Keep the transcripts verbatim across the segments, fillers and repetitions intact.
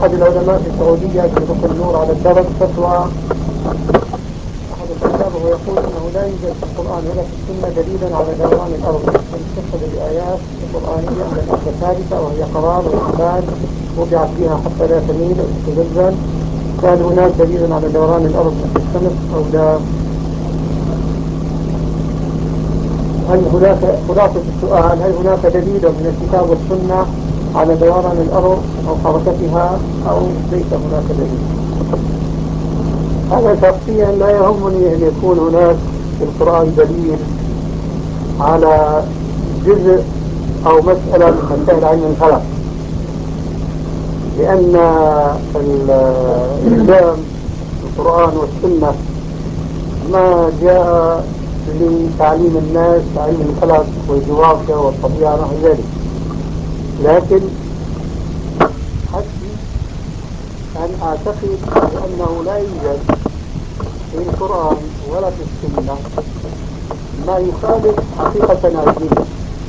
أحد العلماء في السعودية يطلق النور على الدرج فتوى أحد الكتاب ويقول أنه لا يوجد في القرآن ولا في السنة دليلا على دوران الأرض، بل اتخذ بآيات قرآنية أن الأرض ثابتة وهي قرار وإنسان وضعت فيها حتى لا تميل أو تتزلزل. فهل هناك دليل على دوران الأرض مثل الشمس أو لا؟ هل هناك خلاصة السؤال هل هناك دليل من الكتاب والسنة على دوران الأرض أو حركتها أو ليس هناك دليل؟ هذا شخصيا لا يهمني أن يكون هناك في القرآن دليل على جزء أو مسألة من مسائل علم الفلك، لأن الإسلام القرآن والسنة ما جاء لتعليم الناس علم الفلك والجغرافيا والطبيعة نحو ذلك، لكن حسبي أن أعتقد بأنه لا يوجد في القرآن ولا في السنة ما يخالف حقيقة علمية،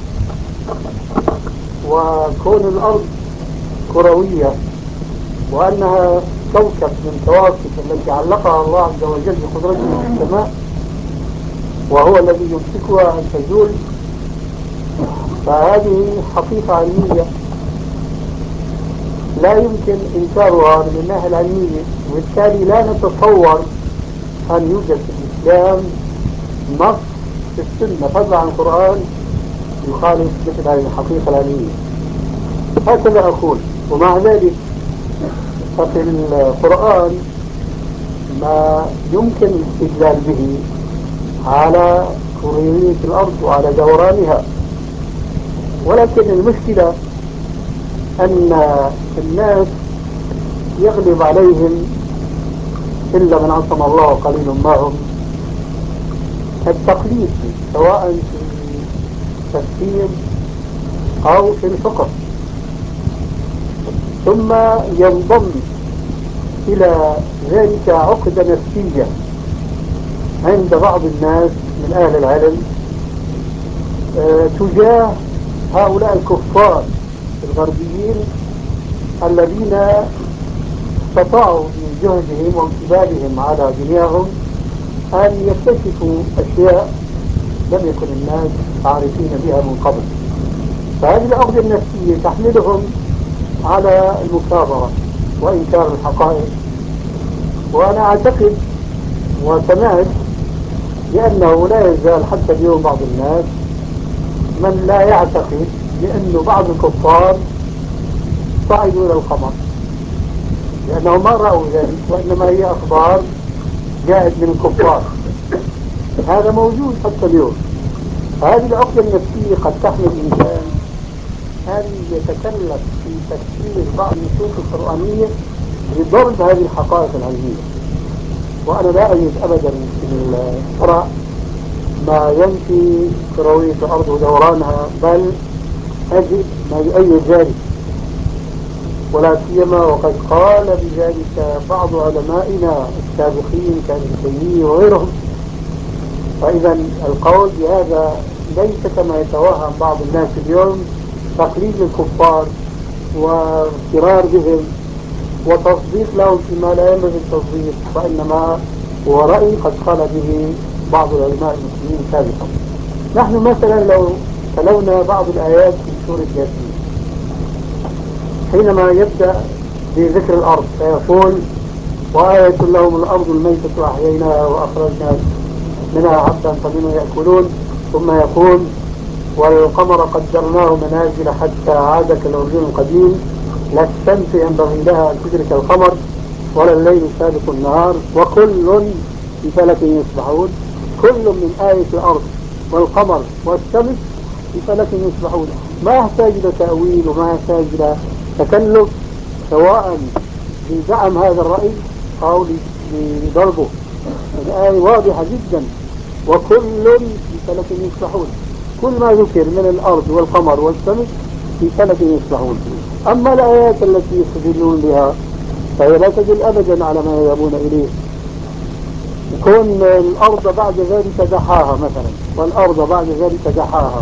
وكون الأرض كروية وأنها كوكب من كواكب التي علقها الله عز وجل بقدرته في السماء وهو الذي يمسكها أن تزول، فهذه حقيقة علمية لا يمكن إنكارها من الناحية العلمية، وبالتالي لا نتصور أن يوجد في الإسلام نص في السنة فضلا عن القرآن يخالف مثل هذه الحقيقة العلمية. هكذا أقول. ومع ذلك ففي القرآن ما يمكن الاستدلال به على كروية الأرض وعلى دورانها، ولكن المشكلة أن الناس يغلب عليهم إلا من عصم الله وقليل معهم التقليد سواء في التفسير أو في الفقه، ثم ينضم إلى ذلك عقدة نفسية عند بعض الناس من أهل العلم أه تجاه هؤلاء الكفار الغربيين الذين استطاعوا من جهدهم وانقبالهم على دنياهم أن يكتشفوا أشياء لم يكن الناس عارفين بها من قبل. فهذه العقدة النفسية تحملهم على المكابرة وإنكار الحقائق. وأنا أعتقد وسمعت بأنه لا يزال حتى اليوم بعض الناس من لا يعتقد بأن بعض الكفار صعدوا إلى القمر، لأنهم ما رأوا ذلك وإنما هي أخبار جاءت من الكفار. هذا موجود حتى اليوم. هذه العقدة النفسية قد تحمل الإنسان أن يتكلف في تفسير بعض النصوص القرآنية لضرب هذه الحقائق العلمية. وأنا لا أجد أبدا في الشرع ما ينفي كروية الأرض ودورانها، بل أجد ما يؤيد ذلك، ولا سيما وقد قال بذلك بعض علمائنا السابقين كابن تيمية وغيرهم. فإذا القول بهذا ليس كما يتوهم بعض الناس اليوم تقليد الكفار واغترار بهم وتصديق لهم فيما لا ينبغي التصديق، وإنما هو رأي قد قال به بعض العلماء المسلمين سابقا. نحن مثلا لو تلونا بعض الآيات في سورة ياسين حينما يبدأ بذكر الأرض فيقول وآية لهم الأرض الميتة أحييناها وأخرجنا منها حبا فمنه يأكلون، ثم يقول والقمر قدرناه منازل حتى عاد كالعرجون القديم لا الشمس ينبغي لها أن تدرك القمر ولا الليل سابق النهار وكل في فلك يسبحون. كل من آية الأرض والقمر والشمس في فلك يسبحون، ما يحتاج إلى تأويل وما يحتاج إلى تكلف سواء لدعم هذا الرأي أو لضربه. الآية واضحة جدا، وكل في فلك يسبحون، كل ما ذكر من الأرض والقمر والشمس في فلك يسبحون. أما الآيات التي يستدلون بها فهي لا تدل أبدا على ما يذهبون إليه. كون الأرض بعد ذلك دحاها مثلا، والأرض بعد ذلك دحاها،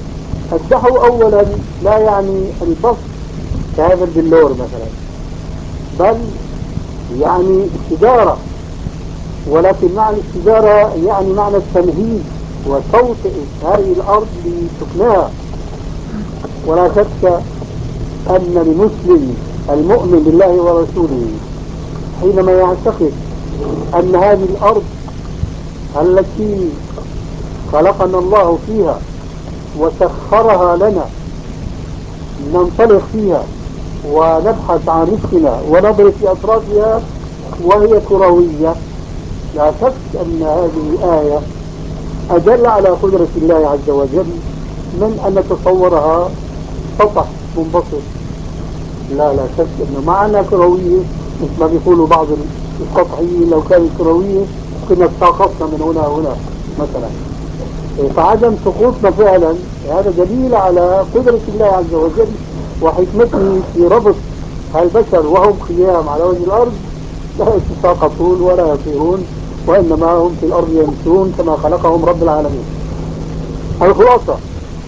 الدحو أولا لا يعني البسط كهذا البلور مثلا، بل يعني استدارة، ولكن معنى الاستدارة يعني معنى التمهيد وتوطئة هذه الأرض لسكنها. ولا شك أن المسلم المؤمن بالله ورسوله حينما يعتقد أن هذه الأرض التي خلقنا الله فيها وسخرها لنا ننطلق فيها ونبحث عن رزقنا ونضرب في أطرافها وهي كروية، لا شك أن هذه الآية أدل على قدرة الله عز وجل من أن نتصورها سطح منبسط. لا لا شك أنه معنى كروية مثل ما بيقولوا بعض السطحيين، لو كانت كروية كنا سقطنا من هنا وهنا مثلا. فعدم سقوطنا فعلا هذا دليل على قدرة الله عز وجل وحكمته في ربط البشر وهم قيام على وجه الأرض، لا يتساقطون ولا يطيرون، وإنما هم في الأرض يمشون كما خلقهم رب العالمين. الخلاصة،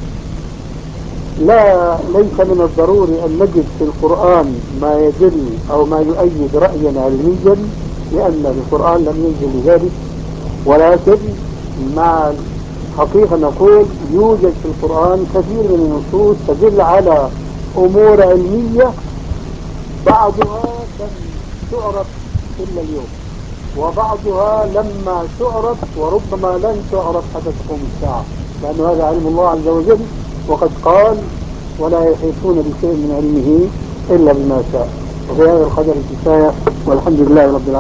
لا ليس من الضروري أن نجد في القرآن ما يدل أو ما يؤيد رأينا علميا، لأن القرآن لم ينزل بذلك، ولكن مع حقيقة نقول يوجد في القرآن كثير من النصوص تدل على أمور علمية بعضها لم تعرف إلا اليوم، وبعضها لما تعرف وربما لن تعرف حتى تقوم الساعة، لأن هذا علم الله عز وجل، وقد قال ولا يحيطون بشيء من علمه إلا بما شاء. وفي هذا القدر كفاية، والحمد لله رب العالمين.